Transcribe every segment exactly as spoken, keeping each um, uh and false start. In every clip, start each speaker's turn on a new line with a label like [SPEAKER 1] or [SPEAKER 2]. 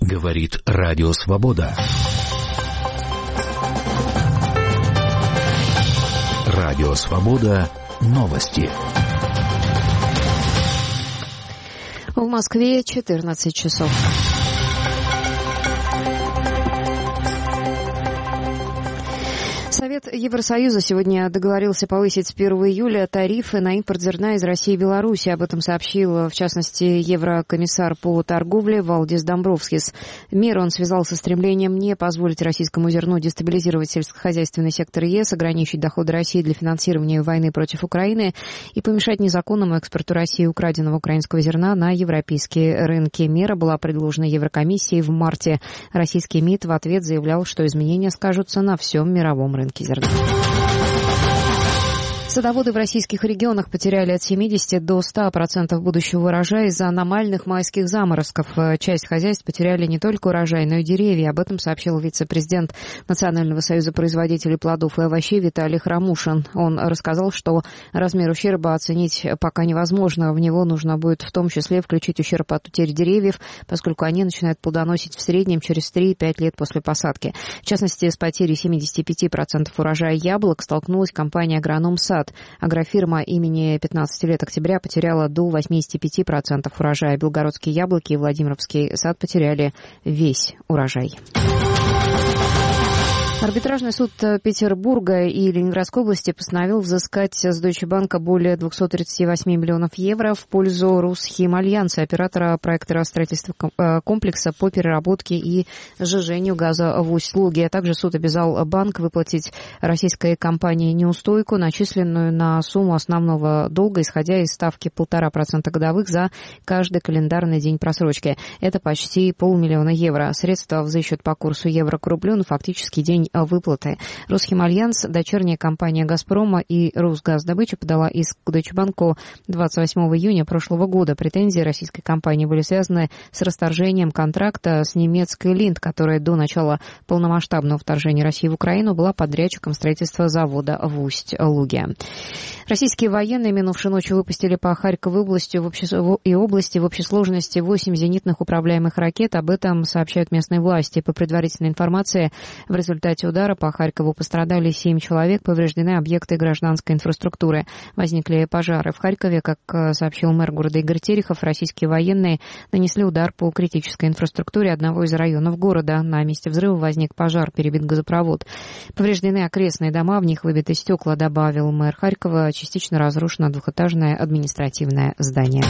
[SPEAKER 1] Говорит Радио Свобода. Радио Свобода. Новости.
[SPEAKER 2] В Москве четырнадцать часов. Совет Евросоюза сегодня договорился повысить с первого июля тарифы на импорт зерна из России и Беларуси. Об этом сообщил, в частности, еврокомиссар по торговле Валдис Домбровскис. Меру он связал со стремлением не позволить российскому зерну дестабилизировать сельскохозяйственный сектор ЕС, ограничить доходы России для финансирования войны против Украины и помешать незаконному экспорту России украденного украинского зерна на европейские рынки. Мера была предложена Еврокомиссией в марте. Российский МИД в ответ заявлял, что изменения скажутся на всем мировом рынке зерна. Садоводы в российских регионах потеряли от семидесяти до ста процентов будущего урожая из-за аномальных майских заморозков. Часть хозяйств потеряли не только урожай, но и деревья. Об этом сообщил вице-президент Национального союза производителей плодов и овощей Виталий Храмушин. Он рассказал, что размер ущерба оценить пока невозможно. В него нужно будет в том числе включить ущерб от утери деревьев, поскольку они начинают плодоносить в среднем через три-пять лет после посадки. В частности, с потерей семидесяти пяти процентов урожая яблок столкнулась компания «Агроном Сад». Агрофирма имени пятнадцати лет октября потеряла до восьмидесяти пяти процентов урожая. Белгородские яблоки и Владимировский сад потеряли весь урожай. Арбитражный суд Петербурга и Ленинградской области постановил взыскать с Deutsche Bank более двухсот тридцати восьми миллионов евро в пользу Русхимальянса, оператора проекта строительства комплекса по переработке и сжижению газа в Усть-Луге. А также суд обязал банк выплатить российской компании неустойку, начисленную на сумму основного долга, исходя из ставки полтора процента годовых за каждый календарный день просрочки. Это почти полмиллиона евро. Средства взыщут по курсу евро к рублю на фактический день выплаты. Русхимальянс, дочерняя компания «Газпрома» и «Русгаздобыча» подала иск к Deutsche Bank двадцать восьмого июня прошлого года. Претензии российской компании были связаны с расторжением контракта с немецкой «Линд», которая до начала полномасштабного вторжения России в Украину была подрядчиком строительства завода в Усть-Луге. Российские военные минувшей ночью выпустили по Харьковой области в обще... и области в общей сложности восемь зенитных управляемых ракет. Об этом сообщают местные власти. По предварительной информации, в результате удара по Харькову пострадали семь человек, повреждены объекты гражданской инфраструктуры. Возникли пожары в Харькове. Как сообщил мэр города Игорь Терехов, российские военные нанесли удар по критической инфраструктуре одного из районов города. На месте взрыва возник пожар, перебит газопровод. Повреждены окрестные дома, в них выбиты стекла, добавил мэр Харькова. Частично разрушено двухэтажное административное здание.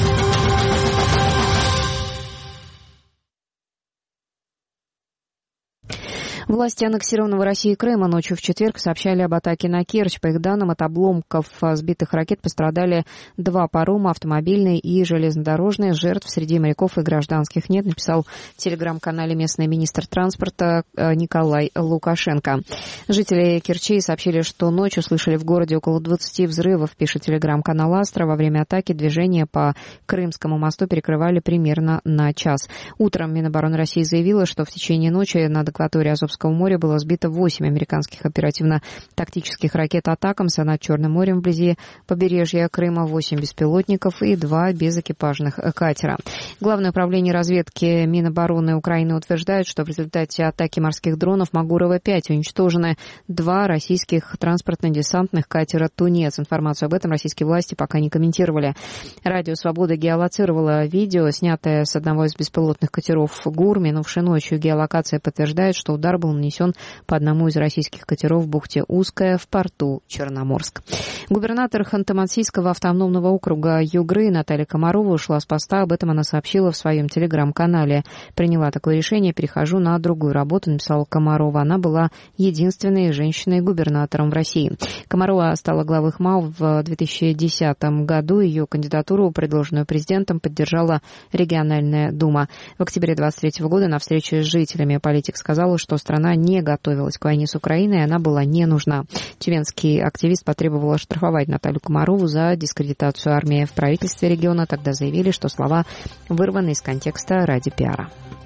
[SPEAKER 2] Власти аннексированного Россией Крыма ночью в четверг сообщали об атаке на Керчь. По их данным, от обломков сбитых ракет пострадали два парома, автомобильные и железнодорожные. Жертв среди моряков и гражданских нет, написал в телеграм-канале местный министр транспорта Николай Лукашенко. Жители Керчи сообщили, что ночью слышали в городе около двадцати взрывов, пишет телеграм-канал Астра. Во время атаки движение по Крымскому мосту перекрывали примерно на час. Утром Минобороны России заявила, что в течение ночи над акваторией Азовского моря было сбито восемь американских оперативно-тактических ракет «Атакамса» над Черным морем вблизи побережья Крыма, восемь беспилотников и два безэкипажных катера. Главное управление разведки Минобороны Украины утверждает, что в результате атаки морских дронов Магурова пять уничтожены два российских транспортно-десантных катера «Тунец». Информацию об этом российские власти пока не комментировали. Радио «Свобода» геолоцировало видео, снятое с одного из беспилотных катеров «ГУР». Минувшей ночью геолокация подтверждает, что удар был нанесен по одному из российских катеров в бухте Узкая в порту Черноморск. Губернатор Ханты-Мансийского автономного округа Югры Наталья Комарова ушла с поста. Об этом она сообщила в своем телеграм-канале. «Приняла такое решение, перехожу на другую работу», написала Комарова. Она была единственной женщиной-губернатором в России. Комарова стала главой ХМАО в две тысячи десятом году. Ее кандидатуру, предложенную президентом, поддержала региональная дума. В октябре двадцать третьего года на встрече с жителями политик сказала, что страна не готовилась к войне с Украиной, и она была не нужна. Тюменский активист потребовал оштрафовать Наталью Комарову за дискредитацию армии. В правительстве региона тогда заявили, что слова вырваны из контекста ради пиара.